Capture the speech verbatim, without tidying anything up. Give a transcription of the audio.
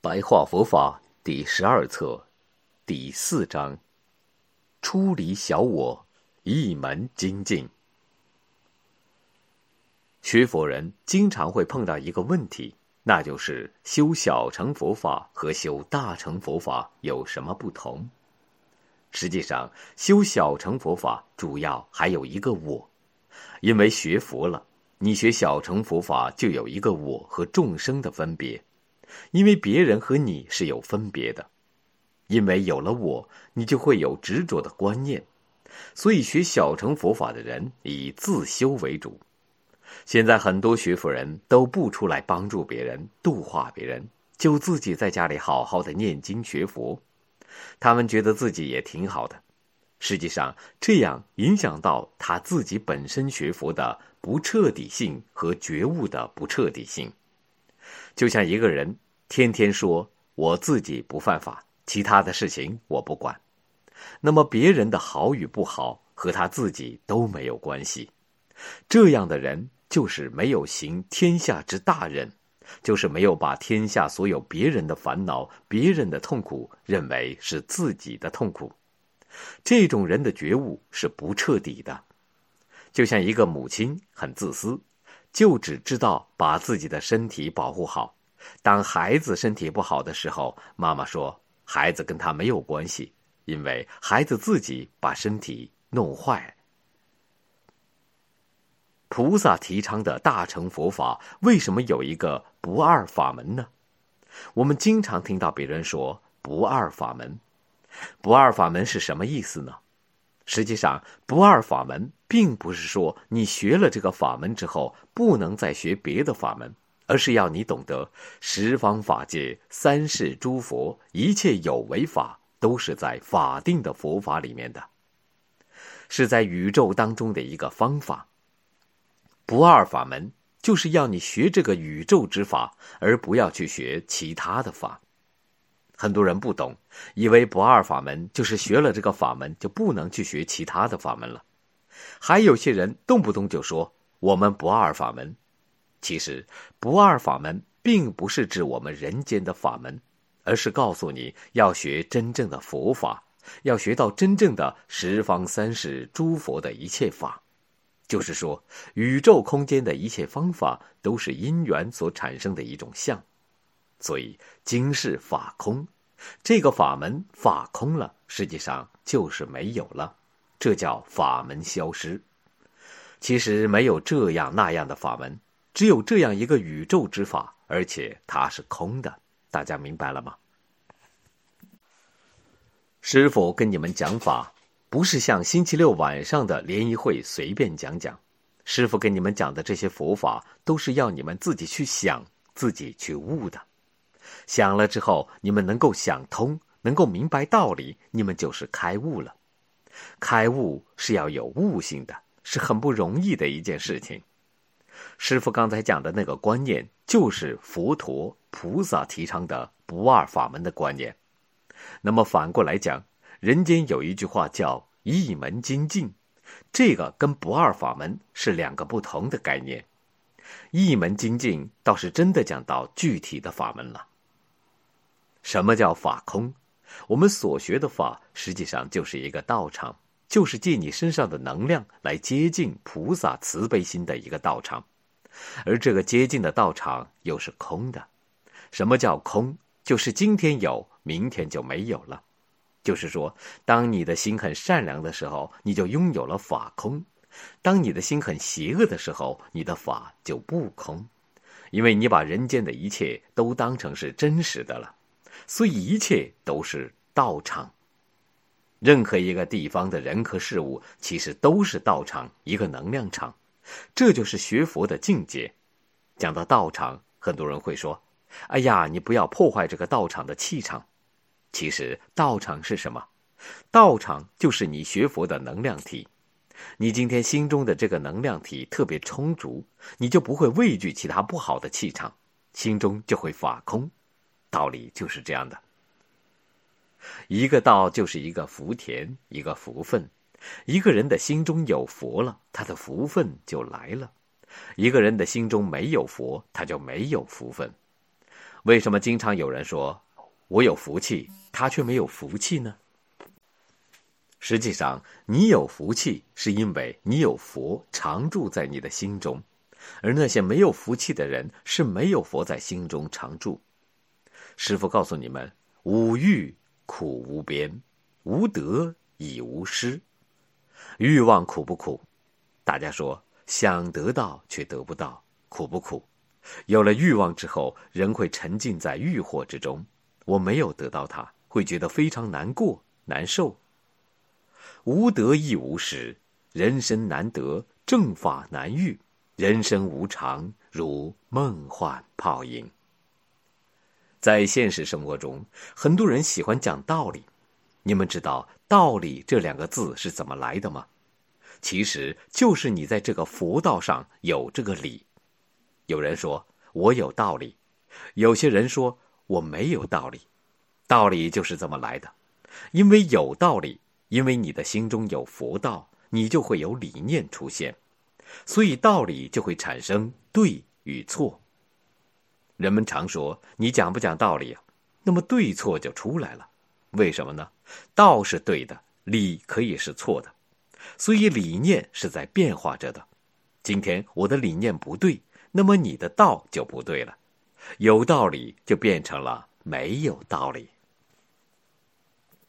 白话佛法第十二册第四章：出离小我，一门精进。学佛人经常会碰到一个问题，那就是修小乘佛法和修大乘佛法有什么不同？实际上，修小乘佛法主要还有一个我，因为学佛了，你学小乘佛法就有一个我和众生的分别，因为别人和你是有分别的，因为有了我，你就会有执着的观念，所以学小乘佛法的人以自修为主。现在很多学佛人都不出来帮助别人、度化别人，就自己在家里好好的念经学佛，他们觉得自己也挺好的，实际上这样影响到他自己本身学佛的不彻底性和觉悟的不彻底性。就像一个人天天说我自己不犯法，其他的事情我不管，那么别人的好与不好和他自己都没有关系。这样的人就是没有行天下之大任，就是没有把天下所有别人的烦恼、别人的痛苦认为是自己的痛苦。这种人的觉悟是不彻底的。就像一个母亲很自私，就只知道把自己的身体保护好，当孩子身体不好的时候，妈妈说孩子跟他没有关系，因为孩子自己把身体弄坏。菩萨提倡的大乘佛法为什么有一个不二法门呢？我们经常听到别人说不二法门。不二法门是什么意思呢？实际上，不二法门并不是说你学了这个法门之后不能再学别的法门，而是要你懂得十方法界、三世诸佛一切有为法都是在法定的佛法里面的，是在宇宙当中的一个方法。不二法门就是要你学这个宇宙之法，而不要去学其他的法。很多人不懂，以为不二法门就是学了这个法门就不能去学其他的法门了。还有些人动不动就说我们不二法门。其实不二法门并不是指我们人间的法门，而是告诉你要学真正的佛法，要学到真正的十方三世诸佛的一切法。就是说，宇宙空间的一切方法都是因缘所产生的一种相。所以经是法空，这个法门法空了，实际上就是没有了，这叫法门消失。其实没有这样那样的法门，只有这样一个宇宙之法，而且它是空的。大家明白了吗？师父跟你们讲法，不是像星期六晚上的联谊会随便讲讲。师父跟你们讲的这些佛法，都是要你们自己去想，自己去悟的。想了之后，你们能够想通，能够明白道理，你们就是开悟了。开悟是要有悟性的，是很不容易的一件事情。师父刚才讲的那个观念，就是佛陀、菩萨提倡的不二法门的观念。那么反过来讲，人间有一句话叫一门精进，这个跟不二法门是两个不同的概念。一门精进倒是真的讲到具体的法门了。什么叫法空？我们所学的法实际上就是一个道场，就是借你身上的能量来接近菩萨慈悲心的一个道场，而这个接近的道场又是空的。什么叫空？就是今天有，明天就没有了。就是说，当你的心很善良的时候，你就拥有了法空；当你的心很邪恶的时候，你的法就不空。因为你把人间的一切都当成是真实的了，所以一切都是道场。任何一个地方的人和事物，其实都是道场，一个能量场。这就是学佛的境界。讲到道场，很多人会说，哎呀，你不要破坏这个道场的气场。其实道场是什么？道场就是你学佛的能量体。你今天心中的这个能量体特别充足，你就不会畏惧其他不好的气场，心中就会法空。道理就是这样的。一个道就是一个福田，一个福分。一个人的心中有佛了，他的福分就来了；一个人的心中没有佛，他就没有福分。 为什么经常有人说我有福气，他却没有福气呢？实际上，你有福气是因为你有佛常住在你的心中，而那些没有福气的人是没有佛在心中常住。师父告诉你们，五欲苦无边，无得已无失。欲望苦不苦？大家说想得到却得不到，苦不苦？有了欲望之后，人会沉浸在欲惑之中，我没有得到它，会觉得非常难过难受。无得亦无失，人生难得，正法难遇，人生无常，如梦幻泡影。在现实生活中，很多人喜欢讲道理。你们知道道理这两个字是怎么来的吗？其实就是你在这个佛道上有这个理。有人说我有道理，有些人说我没有道理。道理就是这么来的，因为有道理，因为你的心中有佛道，你就会有理念出现，所以道理就会产生对与错。人们常说你讲不讲道理啊？那么对错就出来了。为什么呢？道是对的，理可以是错的，所以理念是在变化着的。今天我的理念不对，那么你的道就不对了，有道理就变成了没有道理。